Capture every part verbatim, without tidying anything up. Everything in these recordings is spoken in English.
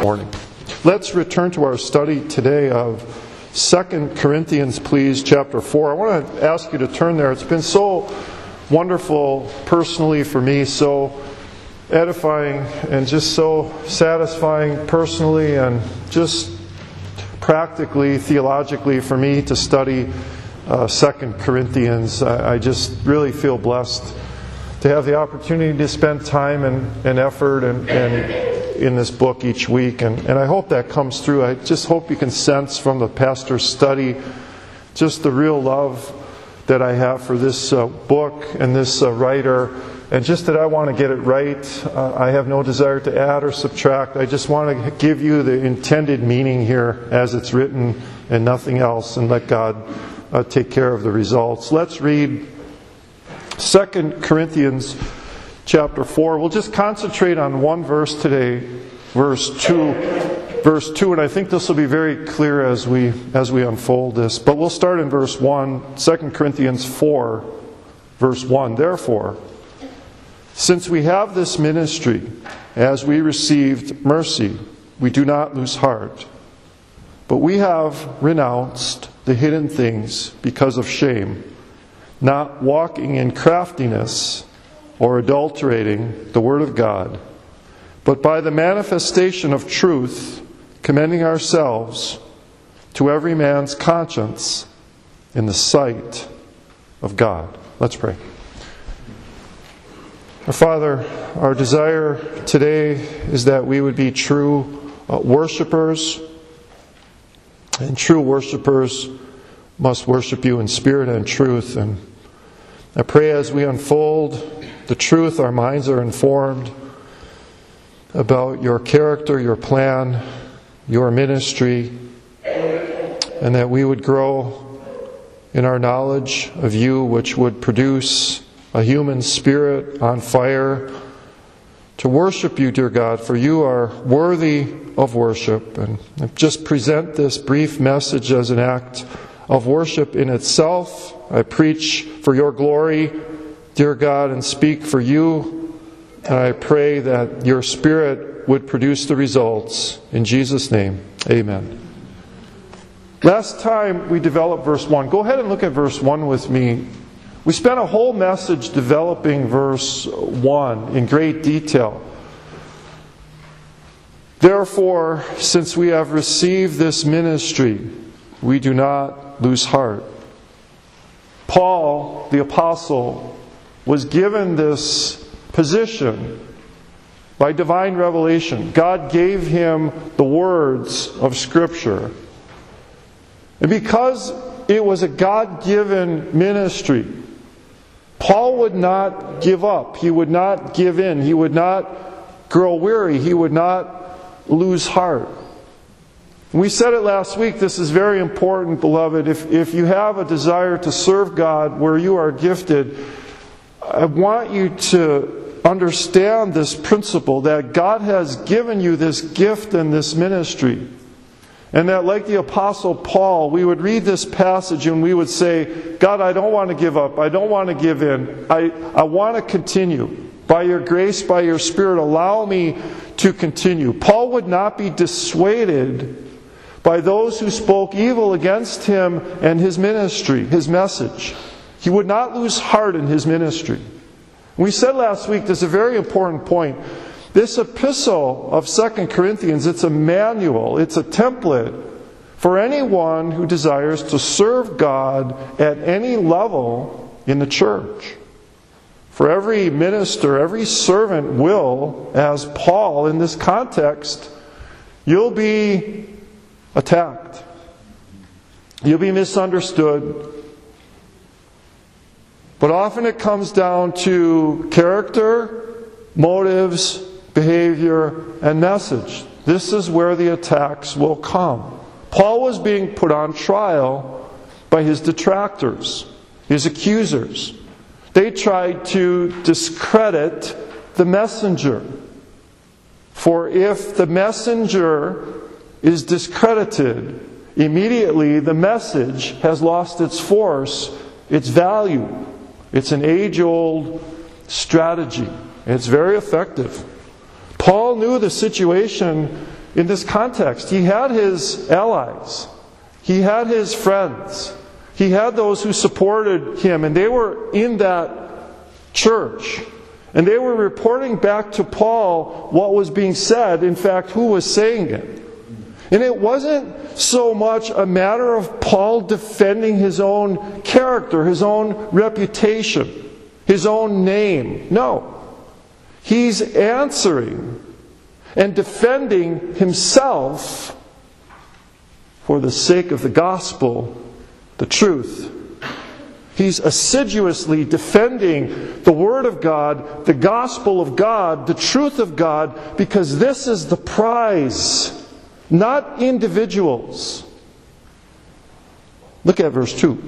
morning. Let's return to our study today of Second Corinthians, please, chapter four. I want to ask you to turn there. It's been so wonderful personally for me, so edifying and just so satisfying personally and just practically, theologically for me to study uh, Second Corinthians. I, I just really feel blessed to have the opportunity to spend time and, and effort and, and in this book each week. And, and I hope that comes through. I just hope you can sense from the pastor's study just the real love that I have for this uh, book and this uh, writer, and just that I want to get it right. Uh, I have no desire to add or subtract. I just want to give you the intended meaning here as it's written and nothing else, and let God uh, take care of the results. Let's read Second Corinthians chapter four. We'll just concentrate on one verse today, verse two. Verse two, and I think this will be very clear as we as we unfold this. But we'll start in verse one, Second Corinthians four, verse one. Therefore, since we have this ministry, as we received mercy, we do not lose heart. But we have renounced the hidden things because of shame, not walking in craftiness or adulterating the word of God, but by the manifestation of truth, commending ourselves to every man's conscience in the sight of God. Let's pray. Our Father, our desire today is that we would be true uh, worshipers, and true worshipers must worship you in spirit and truth. And I pray as we unfold the truth, our minds are informed about your character, your plan, your ministry, and that we would grow in our knowledge of you, which would produce a human spirit on fire to worship you, dear God, for you are worthy of worship. And just present this brief message as an act of worship in itself. I preach for your glory, dear God, and speak for you. And I pray that your Spirit would produce the results. In Jesus' name, amen. Last time we developed verse one. Go ahead and look at verse one with me. We spent a whole message developing verse one in great detail. Therefore, since we have received this ministry, we do not lose heart. Paul, the apostle, was given this position by divine revelation. God gave him the words of Scripture. And because it was a God-given ministry, Paul would not give up. He would not give in. He would not grow weary. He would not lose heart. We said it last week. This is very important, beloved. If, if you have a desire to serve God where you are gifted, I want you to understand this principle that God has given you this gift and this ministry. And that, like the Apostle Paul, we would read this passage and we would say, God, I don't want to give up. I don't want to give in. I, I want to continue. By your grace, by your Spirit, allow me to continue. Paul would not be dissuaded by those who spoke evil against him and his ministry, his message. He would not lose heart in his ministry. We said last week, this is a very important point. This epistle of Second Corinthians, it's a manual, it's a template for anyone who desires to serve God at any level in the church. For every minister, every servant will, as Paul in this context, you'll be attacked. You'll be misunderstood. But often it comes down to character, motives, behavior, and message. This is where the attacks will come. Paul was being put on trial by his detractors, his accusers. They tried to discredit the messenger. For if the messenger is discredited, immediately the message has lost its force, its value. It's an age-old strategy. It's very effective. Paul knew the situation in this context. He had his allies. He had his friends. He had those who supported him, and they were in that church. And they were reporting back to Paul what was being said, in fact, who was saying it. And it wasn't so much a matter of Paul defending his own character, his own reputation, his own name. No. He's answering and defending himself for the sake of the gospel, the truth. He's assiduously defending the Word of God, the gospel of God, the truth of God, because this is the prize, not individuals. Look at verse two.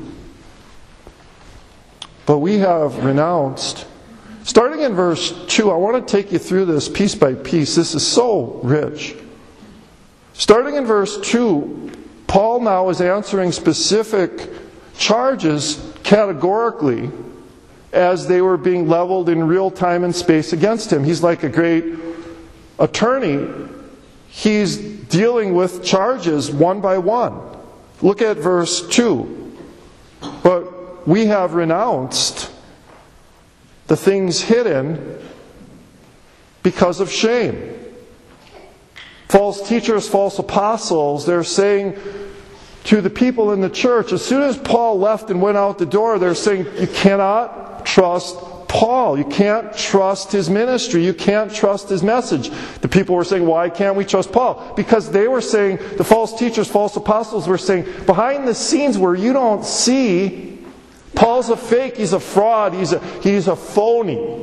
But we have renounced. Starting in verse two, I want to take you through this piece by piece. This is so rich. Starting in verse two, Paul now is answering specific charges categorically as they were being leveled in real time and space against him. He's like a great attorney. He's dealing with charges one by one. Look at verse two. But we have renounced the things hidden because of shame. False teachers, false apostles, they're saying to the people in the church, as soon as Paul left and went out the door, they're saying, you cannot trust Paul. You can't trust his ministry. You can't trust his message. The people were saying, why can't we trust Paul? Because they were saying, the false teachers, false apostles were saying, behind the scenes where you don't see, Paul's a fake, he's a fraud, he's a, he's a phony.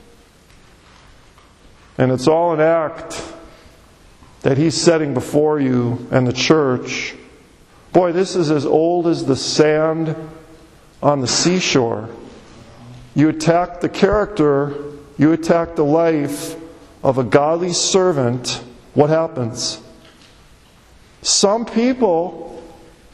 And it's all an act that he's setting before you and the church. Boy, this is as old as the sand on the seashore. You attack the character, you attack the life of a godly servant, what happens? Some people,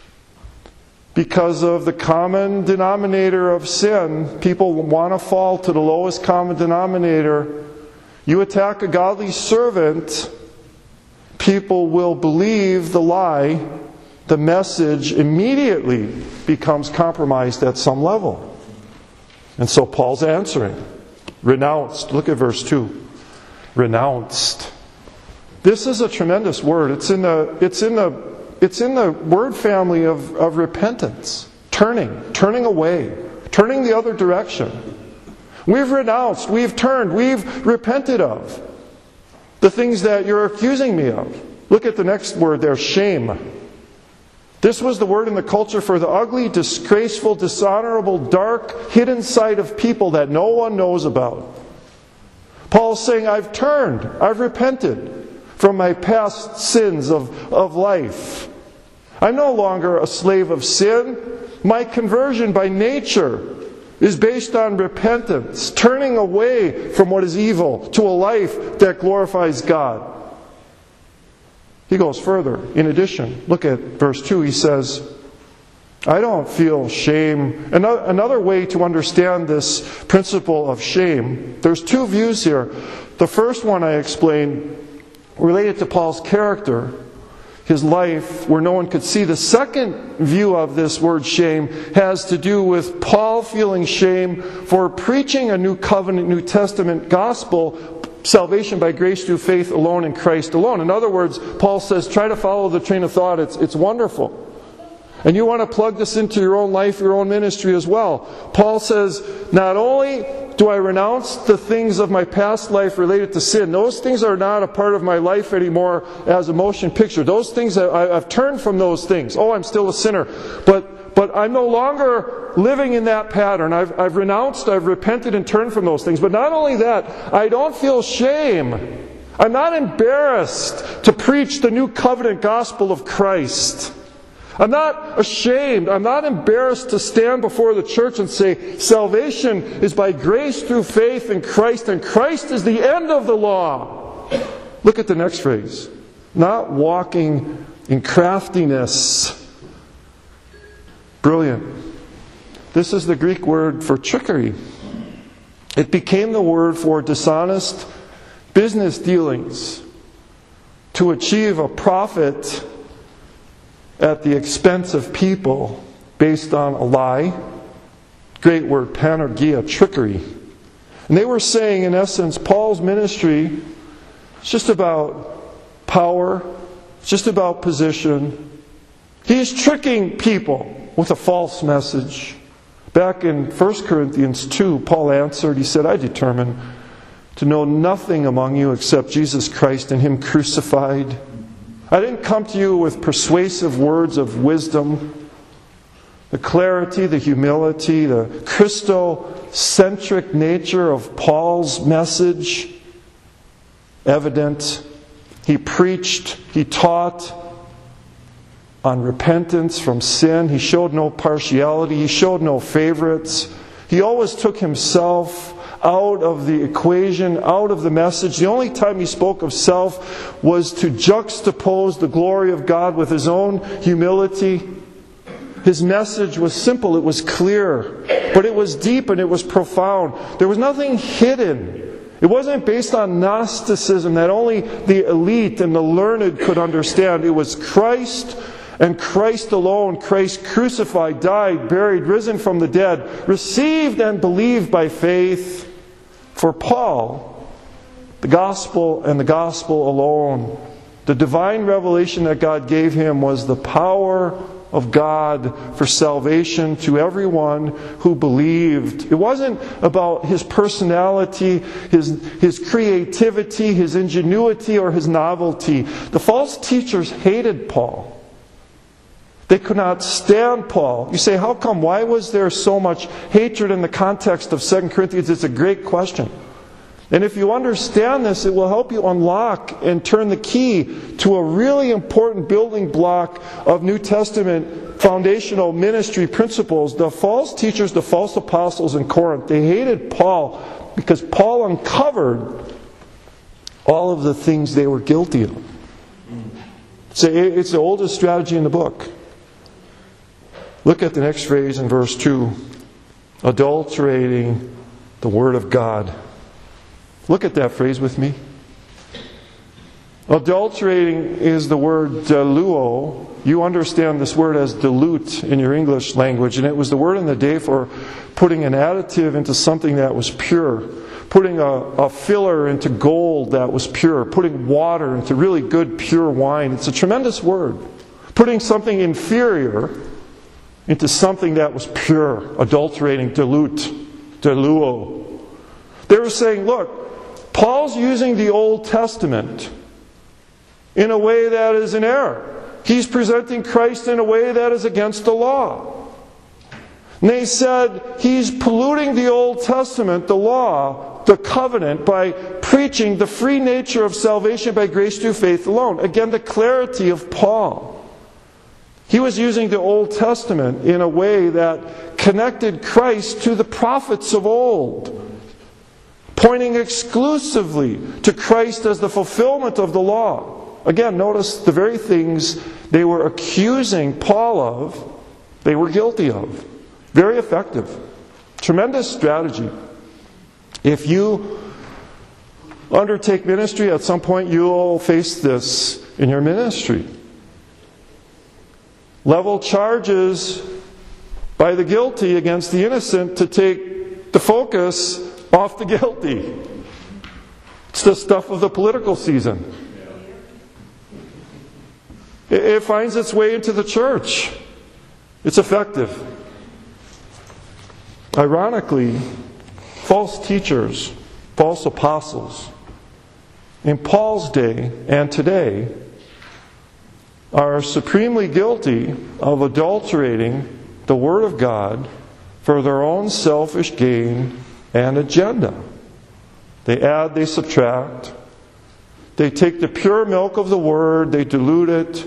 because of the common denominator of sin, people want to fall to the lowest common denominator. You attack a godly servant, people will believe the lie. The message immediately becomes compromised at some level. And so Paul's answering. Renounced. Look at verse two. Renounced. This is a tremendous word. It's in the, it's in the, it's in the word family of, of repentance. Turning. Turning away. Turning the other direction. We've renounced. We've turned. We've repented of the things that you're accusing me of. Look at the next word there. Shame. This was the word in the culture for the ugly, disgraceful, dishonorable, dark, hidden side of people that no one knows about. Paul's saying, I've turned, I've repented from my past sins of, of life. I'm no longer a slave of sin. My conversion by nature is based on repentance, turning away from what is evil to a life that glorifies God. He goes further. In addition, look at verse two. He says, I don't feel shame. Another way to understand this principle of shame, there's two views here. The first one I explained related to Paul's character, his life, where no one could see. The second view of this word shame has to do with Paul feeling shame for preaching a new covenant, New Testament gospel, salvation by grace through faith alone in Christ alone. In other words, Paul says, try to follow the train of thought. It's, it's wonderful. And you want to plug this into your own life, your own ministry as well. Paul says, not only do I renounce the things of my past life related to sin, those things are not a part of my life anymore as a motion picture. Those things, I, I've turned from those things. Oh, I'm still a sinner. But But I'm no longer living in that pattern. I've, I've renounced, I've repented and turned from those things. But not only that, I don't feel shame. I'm not embarrassed to preach the new covenant gospel of Christ. I'm not ashamed. I'm not embarrassed to stand before the church and say, salvation is by grace through faith in Christ, and Christ is the end of the law. Look at the next phrase. Not walking in craftiness. Brilliant. This is the Greek word for trickery. It became the word for dishonest business dealings. to achieve a profit at the expense of people based on a lie, great word, panergia, trickery. And they were saying, in essence, Paul's ministry is just about power, it's just about position. He's tricking people with a false message. Back in First Corinthians two, Paul answered, he said, I determined to know nothing among you except Jesus Christ and Him crucified. I didn't come to you with persuasive words of wisdom. The clarity, the humility, the Christocentric nature of Paul's message, evident. He preached, he taught on repentance from sin. He showed no partiality. He showed no favorites. He always took himself out of the equation, out of the message. The only time he spoke of self was to juxtapose the glory of God with his own humility. His message was simple, it was clear, but it was deep and it was profound. There was nothing hidden. It wasn't based on Gnosticism that only the elite and the learned could understand. It was Christ and Christ alone. Christ crucified, died, buried, risen from the dead, received and believed by faith. For Paul, the gospel and the gospel alone, the divine revelation that God gave him was the power of God for salvation to everyone who believed. It wasn't about his personality, his, his creativity, his ingenuity, or his novelty. The false teachers hated Paul. They could not stand Paul. You say, how come? Why was there so much hatred in the context of Second Corinthians? It's a great question. And if you understand this, it will help you unlock and turn the key to a really important building block of New Testament foundational ministry principles. The false teachers, the false apostles in Corinth, they hated Paul because Paul uncovered all of the things they were guilty of. So it's the oldest strategy in the book. Look at the next phrase in verse two. Adulterating the Word of God. Look at that phrase with me. Adulterating is the word diluo. You understand this word as dilute in your English language, and it was the word in the day for putting an additive into something that was pure, putting a, a filler into gold that was pure, putting water into really good pure wine. It's a tremendous word. Putting something inferior into something that was pure, adulterating, dilute, diluo. They were saying, look, Paul's using the Old Testament in a way that is in error. He's presenting Christ in a way that is against the law. And they said he's polluting the Old Testament, the law, the covenant, by preaching the free nature of salvation by grace through faith alone. Again, the clarity of Paul. He was using the Old Testament in a way that connected Christ to the prophets of old, pointing exclusively to Christ as the fulfillment of the law. Again, notice the very things they were accusing Paul of, they were guilty of. Very effective. Tremendous strategy. If you undertake ministry, at some point you'll face this in your ministry. Level charges by the guilty against the innocent to take the focus off the guilty. It's the stuff of the political season. It finds its way into the church. It's effective. Ironically, false teachers, false apostles, in Paul's day and today, are supremely guilty of adulterating the Word of God for their own selfish gain and agenda. They add, they subtract. They take the pure milk of the Word, they dilute it,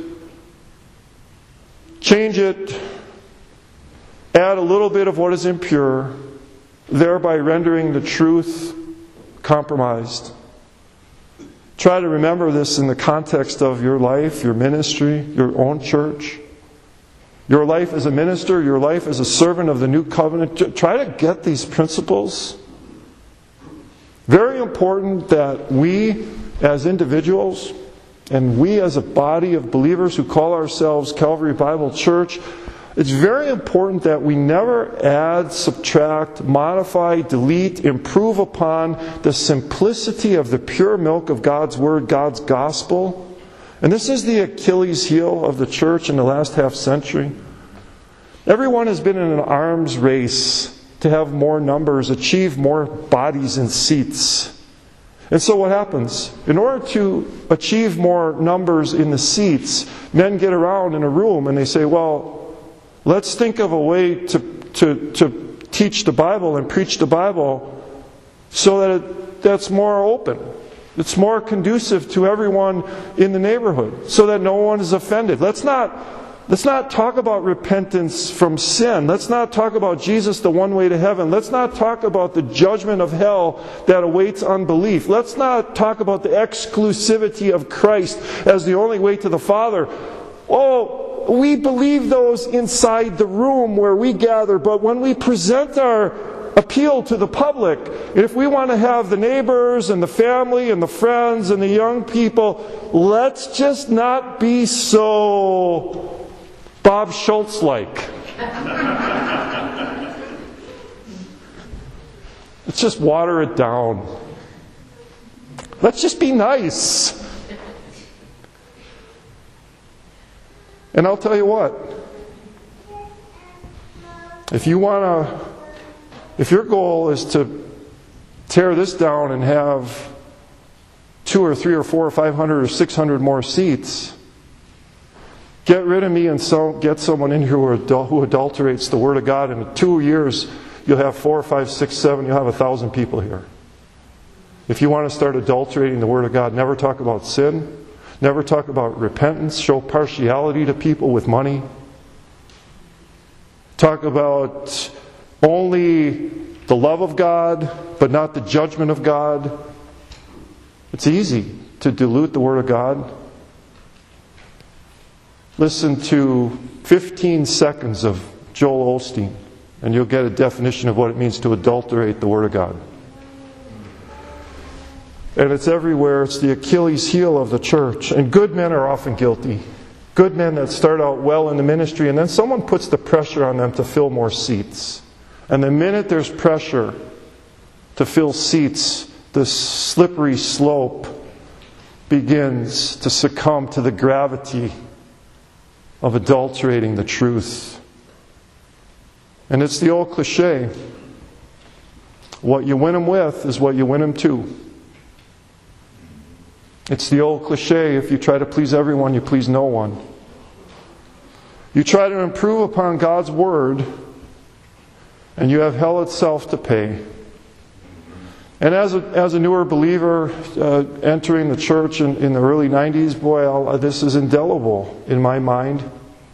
change it, add a little bit of what is impure, thereby rendering the truth compromised. Try to remember this in the context of your life, your ministry, your own church. Your life as a minister, your life as a servant of the new covenant. Try to get these principles. Very important that we, as individuals, And we as a body of believers who call ourselves Calvary Bible Church, it's very important that we never add, subtract, modify, delete, improve upon the simplicity of the pure milk of God's Word, God's Gospel. And this is the Achilles heel of the church in the last half century. Everyone has been in an arms race to have more numbers, achieve more bodies and seats. And so what happens? In order to achieve more numbers in the seats, men get around in a room and they say, well, let's think of a way to, to, to teach the Bible and preach the Bible so that it, that's more open. It's more conducive to everyone in the neighborhood so that no one is offended. Let's not, let's not talk about repentance from sin. Let's not talk about Jesus, the one way to heaven. Let's not talk about the judgment of hell that awaits unbelief. Let's not talk about the exclusivity of Christ as the only way to the Father. Oh, we believe those inside the room where we gather, but when we present our appeal to the public, if we want to have the neighbors and the family and the friends and the young people, let's just not be so Bob Schultz-like. Let's just water it down. Let's just be nice. And I'll tell you what, if you want to If your goal is to tear this down and have two or three or four or five hundred or six hundred more seats, get rid of me and so get someone in here who, adul- who adulterates the Word of God. In two years, you'll have four, five, six, seven. You'll have a thousand people here. If you want to start adulterating the Word of God, never talk about sin. Never talk about repentance. Show partiality to people with money. Talk about only the love of God, but not the judgment of God. It's easy to dilute the Word of God. Listen to fifteen seconds of Joel Osteen, and you'll get a definition of what it means to adulterate the Word of God. And it's everywhere. It's the Achilles heel of the church. And good men are often guilty. Good men that start out well in the ministry, and then someone puts the pressure on them to fill more seats. And the minute there's pressure to fill seats, the slippery slope begins to succumb to the gravity of adulterating the truth. And it's the old cliche, what you win them with is what you win them to. It's the old cliche, if you try to please everyone, you please no one. You try to improve upon God's Word, and you have hell itself to pay. And as a, as a newer believer uh, entering the church in, in the early nineties, boy, I'll, this is indelible in my mind.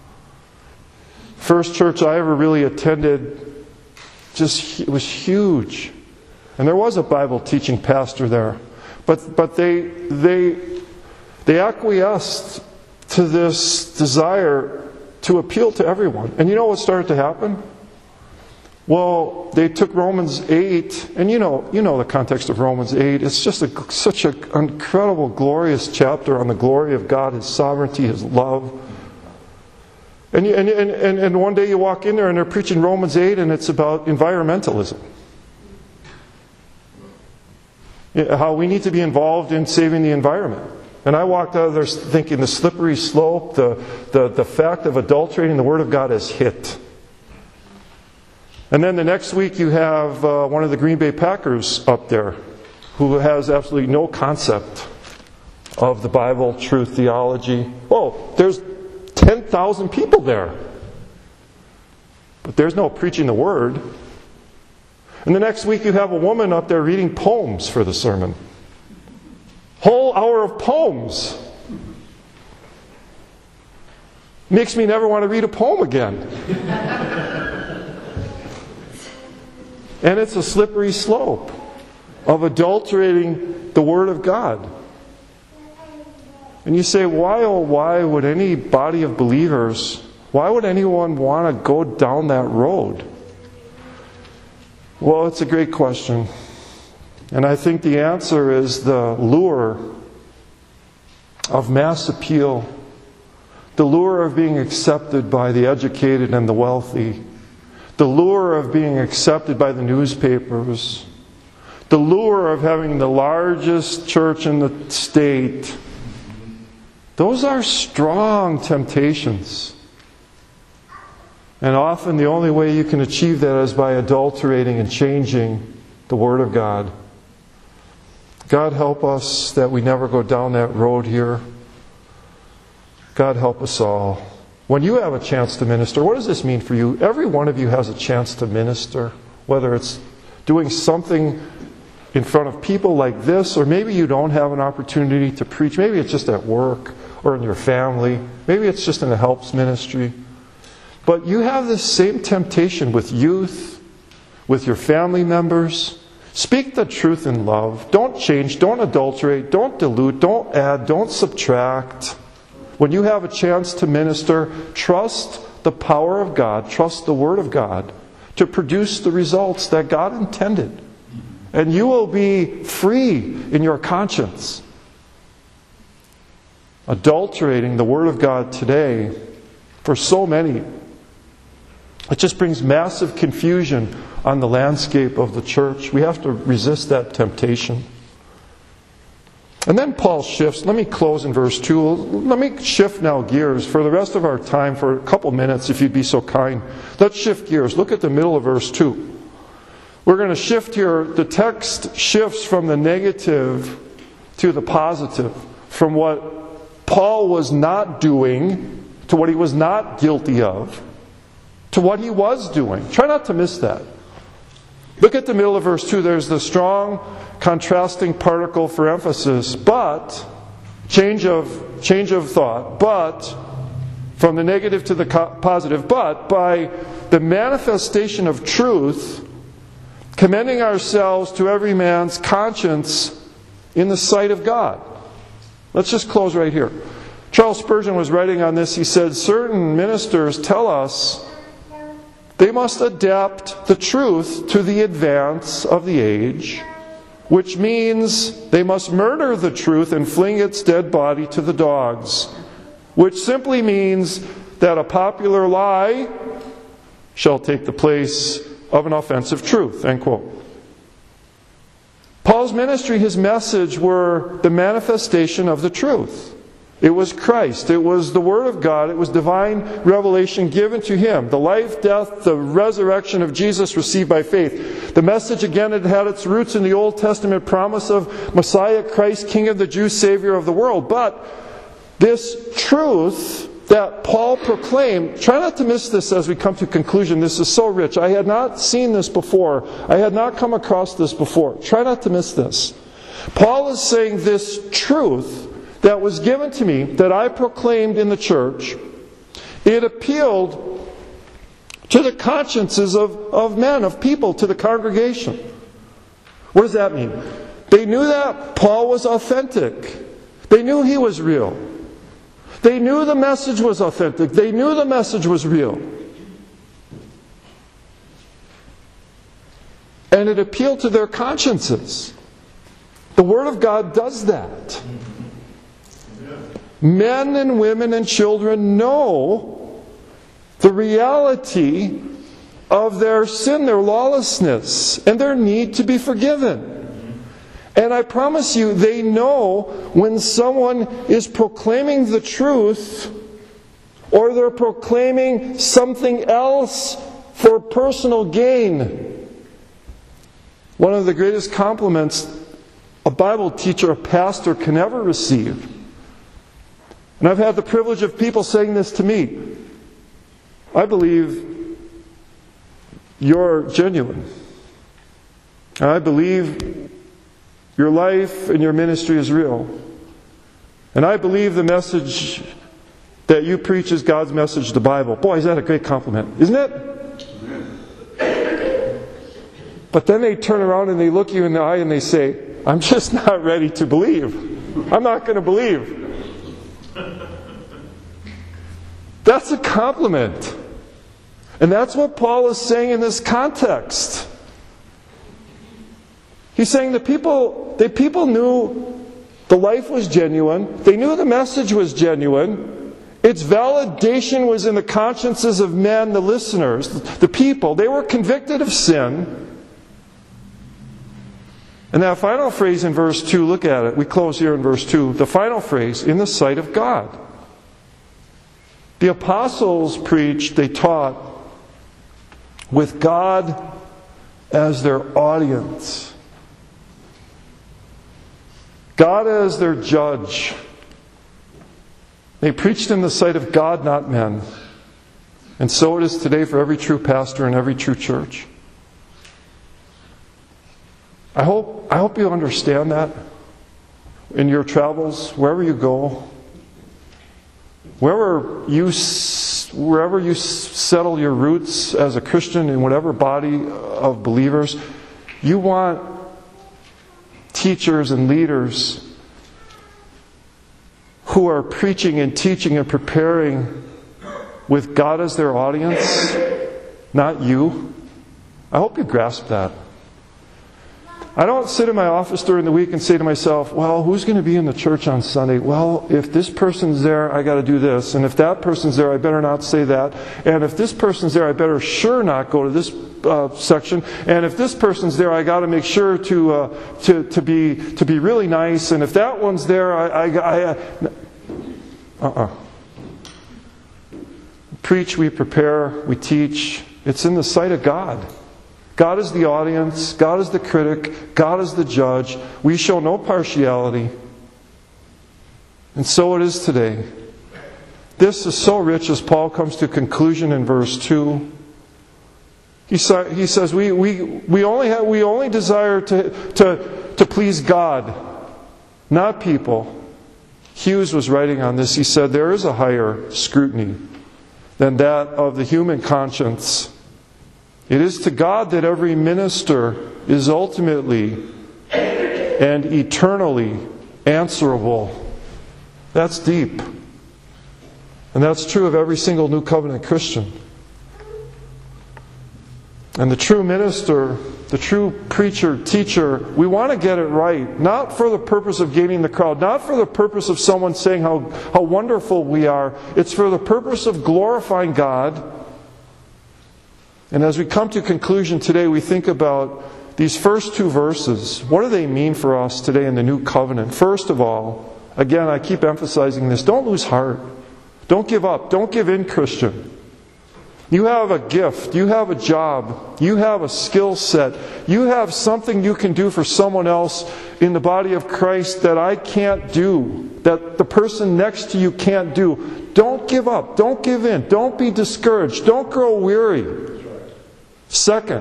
First church I ever really attended, just it was huge. And there was a Bible teaching pastor there. But but they they they acquiesced to this desire to appeal to everyone. And you know what started to happen? Well, they took Romans eight, and you know, you know the context of Romans eight. It's just a, such an incredible, glorious chapter on the glory of God, His sovereignty, His love. And, you, and, and, and one day you walk in there and they're preaching Romans eight, and it's about environmentalism. How we need to be involved in saving the environment. And I walked out of there thinking the slippery slope, the, the, the fact of adulterating the Word of God has hit. And then the next week you have uh, one of the Green Bay Packers up there who has absolutely no concept of the Bible, truth, theology. Oh, there's ten thousand people there. But there's no preaching the Word. And the next week you have a woman up there reading poems for the sermon. Whole hour of poems. Makes me never want to read a poem again. And it's a slippery slope of adulterating the Word of God. And you say, why, oh, why would any body of believers, why would anyone want to go down that road? Well, it's a great question. And I think the answer is the lure of mass appeal, the lure of being accepted by the educated and the wealthy, the lure of being accepted by the newspapers, the lure of having the largest church in the state. Those are strong temptations. And often the only way you can achieve that is by adulterating and changing the Word of God. God help us that we never go down that road here. God help us all. When you have a chance to minister, what does this mean for you? Every one of you has a chance to minister, whether it's doing something in front of people like this, or maybe you don't have an opportunity to preach. Maybe it's just at work or in your family. Maybe it's just in a helps ministry. But you have this same temptation with youth, with your family members. Speak the truth in love. Don't change, don't adulterate, don't dilute, don't add, don't subtract. When you have a chance to minister, trust the power of God, trust the Word of God to produce the results that God intended. And you will be free in your conscience. Adulterating the Word of God today, for so many, it just brings massive confusion on the landscape of the church. We have to resist that temptation. And then Paul shifts. Let me close in verse two. Let me shift now gears for the rest of our time, for a couple minutes, if you'd be so kind. Let's shift gears. Look at the middle of verse two. We're going to shift here. The text shifts from the negative to the positive, from what Paul was not doing to what he was not guilty of, to what he was doing. Try not to miss that. Look at the middle of verse two. There's the strong contrasting particle for emphasis, but, change of, change of thought, but, from the negative to the positive, but by the manifestation of truth, commending ourselves to every man's conscience in the sight of God. Let's just close right here. Charles Spurgeon was writing on this. He said, certain ministers tell us they must adapt the truth to the advance of the age, which means they must murder the truth and fling its dead body to the dogs, which simply means that a popular lie shall take the place of an offensive truth. End quote. Paul's ministry, his message, were the manifestation of the truth. It was Christ. It was the Word of God. It was divine revelation given to him. The life, death, the resurrection of Jesus received by faith. The message, again, it had its roots in the Old Testament promise of Messiah, Christ, King of the Jews, Savior of the world. But this truth that Paul proclaimed, try not to miss this as we come to conclusion. This is so rich. I had not seen this before. I had not come across this before. Try not to miss this. Paul is saying this truth that was given to me, that I proclaimed in the church, it appealed to the consciences of, of men, of people, to the congregation. What does that mean? They knew that Paul was authentic. They knew he was real. They knew the message was authentic. They knew the message was real. And it appealed to their consciences. The Word of God does that. Men and women and children know the reality of their sin, their lawlessness, and their need to be forgiven. And I promise you, they know when someone is proclaiming the truth, or they're proclaiming something else for personal gain. One of the greatest compliments a Bible teacher, a pastor, can ever receive. And I've had the privilege of people saying this to me. I believe you're genuine. And I believe your life and your ministry is real. And I believe the message that you preach is God's message, the Bible. Boy, is that a great compliment, isn't it? But then they turn around and they look you in the eye and they say, I'm just not ready to believe. I'm not going to believe. That's a compliment. And that's what Paul is saying in this context. He's saying the people, the people knew The life was genuine. They knew the message was genuine. Its validation was in the consciences of men, the listeners, the people. They were convicted of sin. And that final phrase in verse two, look at it. We close here in verse two. The final phrase, in the sight of God. The apostles preached, they taught, with God as their audience. God as their judge. They preached in the sight of God, not men. And so it is today for every true pastor and every true church. I hope, I hope you understand that in your travels, wherever you go. Wherever you, wherever you settle your roots as a Christian in whatever body of believers, you want teachers and leaders who are preaching and teaching and preparing with God as their audience, not you. I hope you grasp that. I don't sit in my office during the week and say to myself, well, who's going to be in the church on Sunday? Well, if this person's there, I got to do this. And if that person's there, I better not say that. And if this person's there, I better sure not go to this uh, section. And if this person's there, I got to make sure to uh, to to be to be really nice. And if that one's there, I I, I uh-uh. Preach, we prepare, we teach. It's in the sight of God. God is the audience, God is the critic, God is the judge. We show no partiality. And so it is today. This is so rich as Paul comes to conclusion in verse two. He, sa- he says, we, we, we, only have, we only desire to, to, to please God, not people. Hughes was writing on this. He said, there is a higher scrutiny than that of the human conscience. It is to God that every minister is ultimately and eternally answerable. That's deep. And that's true of every single New Covenant Christian. And the true minister, the true preacher, teacher, we want to get it right. Not for the purpose of gaining the crowd. Not for the purpose of someone saying how, how wonderful we are. It's for the purpose of glorifying God. And as we come to conclusion today, we think about these first two verses. What do they mean for us today in the New Covenant? First of all, again, I keep emphasizing this. Don't lose heart. Don't give up. Don't give in, Christian. You have a gift. You have a job. You have a skill set. You have something you can do for someone else in the body of Christ that I can't do, that the person next to you can't do. Don't give up. Don't give in. Don't be discouraged. Don't grow weary. Second,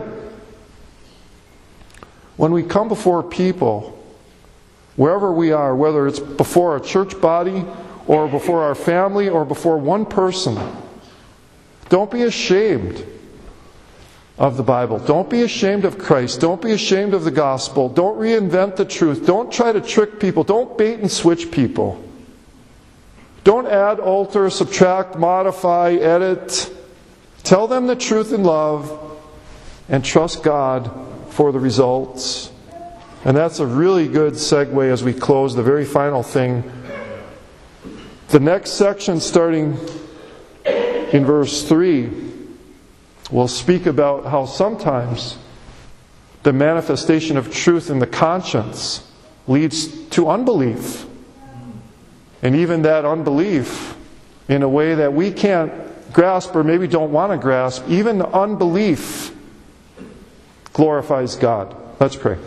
when we come before people, wherever we are, whether it's before a church body or before our family or before one person, don't be ashamed of the Bible. Don't be ashamed of Christ. Don't be ashamed of the gospel. Don't reinvent the truth. Don't try to trick people. Don't bait and switch people. Don't add, alter, subtract, modify, edit. Tell them the truth in love. And trust God for the results. And that's a really good segue as we close, the very final thing. The next section, starting in verse three, will speak about how sometimes the manifestation of truth in the conscience leads to unbelief. And even that unbelief, in a way that we can't grasp or maybe don't want to grasp, even the unbelief glorifies God. Let's pray.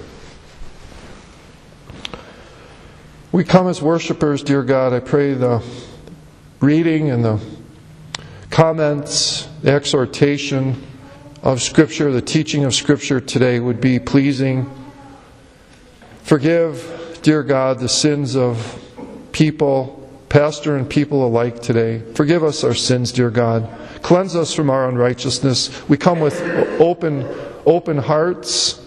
We come as worshipers, dear God. I pray the reading and the comments, the exhortation of Scripture, the teaching of Scripture today would be pleasing. Forgive, dear God, the sins of people, pastor and people alike today. Forgive us our sins, dear God. Cleanse us from our unrighteousness. We come with open Open hearts.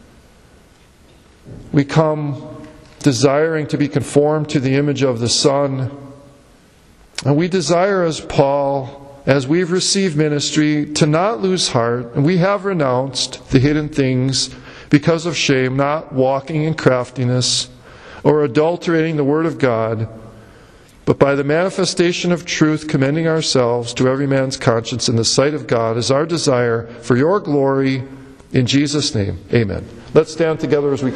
We come desiring to be conformed to the image of the Son. And we desire, as Paul, as we've received ministry, to not lose heart. And we have renounced the hidden things because of shame, not walking in craftiness, or adulterating the Word of God, but by the manifestation of truth, commending ourselves to every man's conscience in the sight of God is our desire for your glory. In Jesus' name, amen. Let's stand together as we